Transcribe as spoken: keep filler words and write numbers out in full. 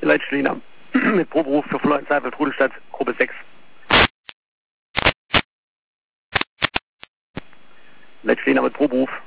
Leitstelle mit Proberuf für Florian Seifert, Rudelstadt, Gruppe sechs. Leitstelle mit Proberuf.